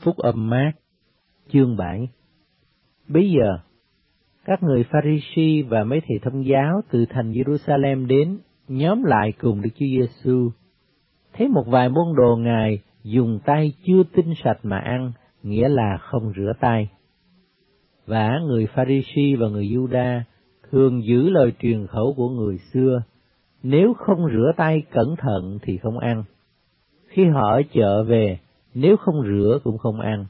Phúc âm Mác, chương 7. Bấy giờ, các người Pha-ri-si và mấy thầy thông giáo từ thành Giê-ru-sa-lem đến, nhóm lại cùng Đức Chúa Giê-xu. Thấy một vài môn đồ Ngài dùng tay chưa tinh sạch mà ăn, nghĩa là không rửa tay. Và người Pha-ri-si và người Giu-đa thường giữ lời truyền khẩu của người xưa, nếu không rửa tay cẩn thận thì không ăn. Khi họ ở chợ về, nếu không rửa cũng không ăn.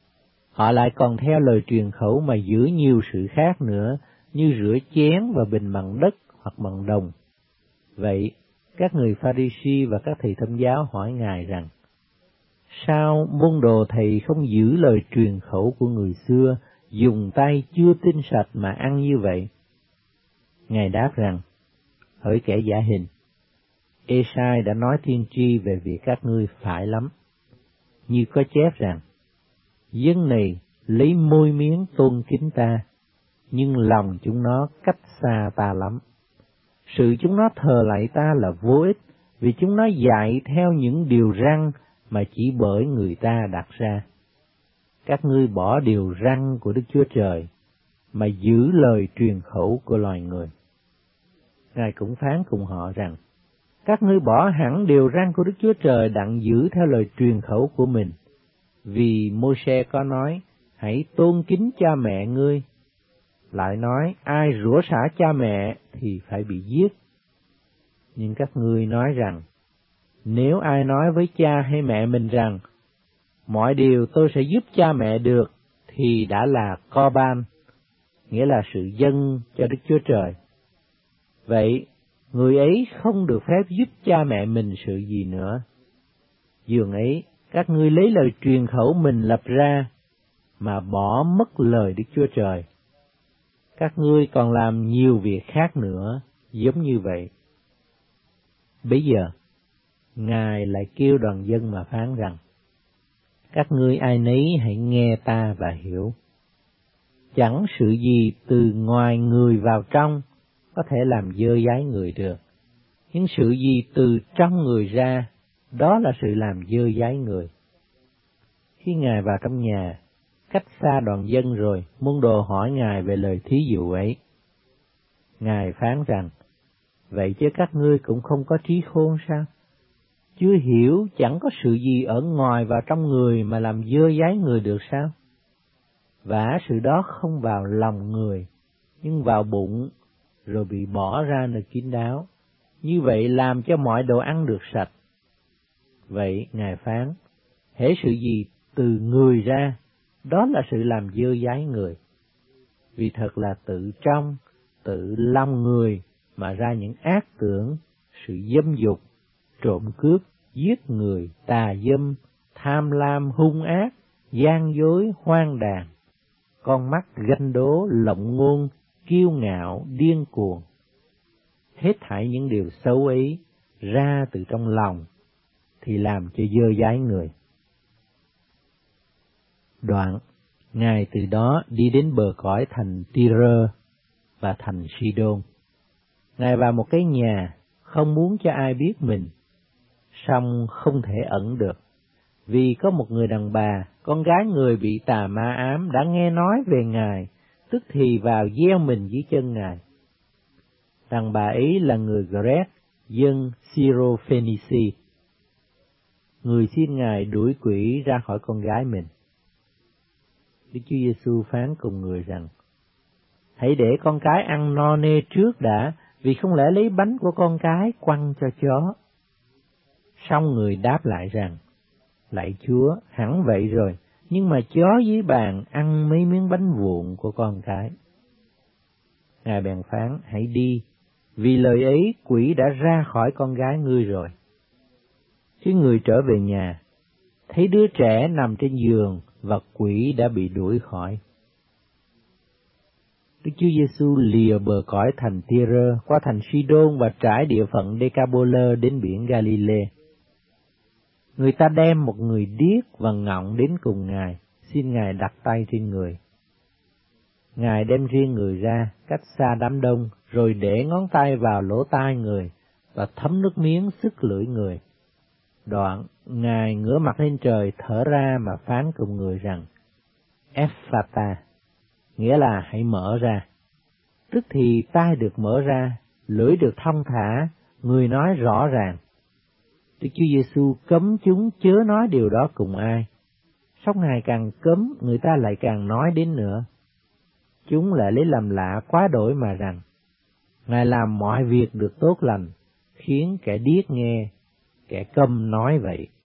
Họ lại còn theo lời truyền khẩu mà giữ nhiều sự khác nữa, như rửa chén và bình bằng đất hoặc bằng đồng. Vậy, các người Pha-ri-si và các thầy thông giáo hỏi Ngài rằng, sao môn đồ thầy không giữ lời truyền khẩu của người xưa, dùng tay chưa tinh sạch mà ăn như vậy? Ngài đáp rằng, hỡi kẻ giả hình, Ê-sai đã nói tiên tri về việc các ngươi phải lắm. Như có chép rằng, dân này lấy môi miếng tôn kính ta, nhưng lòng chúng nó cách xa ta lắm. Sự chúng nó thờ lạy ta là vô ích, vì chúng nó dạy theo những điều răn mà chỉ bởi người ta đặt ra. Các ngươi bỏ điều răn của Đức Chúa Trời, mà giữ lời truyền khẩu của loài người. Ngài cũng phán cùng họ rằng, các ngươi bỏ hẳn điều răn của Đức Chúa Trời đặng giữ theo lời truyền khẩu của mình. Vì Môi-se có nói, hãy tôn kính cha mẹ ngươi. Lại nói, ai rủa xả cha mẹ thì phải bị giết. Nhưng các ngươi nói rằng, nếu ai nói với cha hay mẹ mình rằng, mọi điều tôi sẽ giúp cha mẹ được, thì đã là co-ban, nghĩa là sự dâng cho Đức Chúa Trời. Vậy, người ấy không được phép giúp cha mẹ mình sự gì nữa. Dường ấy, các ngươi lấy lời truyền khẩu mình lập ra, mà bỏ mất lời Đức Chúa Trời. Các ngươi còn làm nhiều việc khác nữa, giống như vậy. Bây giờ, Ngài lại kêu đoàn dân mà phán rằng, các ngươi ai nấy hãy nghe ta và hiểu. Chẳng sự gì từ ngoài người vào trong có thể làm dơ dáy người được, nhưng sự gì từ trong người ra, đó là sự làm dơ dáy người. Khi Ngài vào trong nhà, cách xa đoàn dân rồi, môn đồ hỏi Ngài về lời thí dụ ấy. Ngài phán rằng, vậy chứ các ngươi cũng không có trí khôn sao? Chưa hiểu chẳng có sự gì ở ngoài vào trong người mà làm dơ dáy người được sao? Vả sự đó không vào lòng người, nhưng vào bụng, rồi bị bỏ ra nơi kín đáo. Như vậy làm cho mọi đồ ăn được sạch. Vậy Ngài phán, hễ sự gì từ người ra, đó là sự làm dơ dáy người. Vì thật là tự trong, tự lòng người mà ra những ác tưởng, sự dâm dục, trộm cướp, giết người, tà dâm, tham lam hung ác, gian dối, hoang đàn, con mắt ganh đố, lộng ngôn, kiêu ngạo, điên cuồng. Hết thảy những điều xấu ấy ra từ trong lòng thì làm cho dơ dáy người. Đoạn, Ngài từ đó đi đến bờ cõi thành Ti-rơ và thành Si-đôn. Ngài vào một cái nhà, không muốn cho ai biết mình, song không thể ẩn được, vì có một người đàn bà, con gái người bị tà ma ám đã nghe nói về Ngài, tức thì vào gieo mình dưới chân Ngài. Đàn bà ấy là người Gret, dân Syro-Phoenici. Người xin Ngài đuổi quỷ ra khỏi con gái mình. Đức Chúa Giê-xu phán cùng người rằng, hãy để con cái ăn no nê trước đã, vì không lẽ lấy bánh của con cái quăng cho chó. Song người đáp lại rằng, lạy Chúa, hẳn vậy rồi, nhưng mà chó dưới bàn ăn mấy miếng bánh vụn của con cái. Ngài bèn phán, hãy đi, vì lời ấy quỷ đã ra khỏi con gái ngươi rồi. Khi người trở về nhà, thấy đứa trẻ nằm trên giường và quỷ đã bị đuổi khỏi. Đức Chúa Giê-xu lìa bờ cõi thành Ti-rơ qua thành Si-đôn và trải địa phận Đê-ca-bô-lơ đến biển Ga-li-lê. Người ta đem một người điếc và ngọng đến cùng Ngài, xin Ngài đặt tay trên người. Ngài đem riêng người ra, cách xa đám đông, rồi để ngón tay vào lỗ tai người và thấm nước miếng xức lưỡi người. Đoạn, Ngài ngửa mặt lên trời thở ra mà phán cùng người rằng, Ephphatha, nghĩa là hãy mở ra. Tức thì tai được mở ra, lưỡi được thông thả, người nói rõ ràng. Đức Chúa Giêsu cấm chúng chớ nói điều đó cùng ai. Song Ngài càng cấm, người ta lại càng nói đến nữa. Chúng lại lấy làm lạ quá đổi mà rằng, Ngài làm mọi việc được tốt lành, khiến kẻ điếc nghe, kẻ câm nói vậy.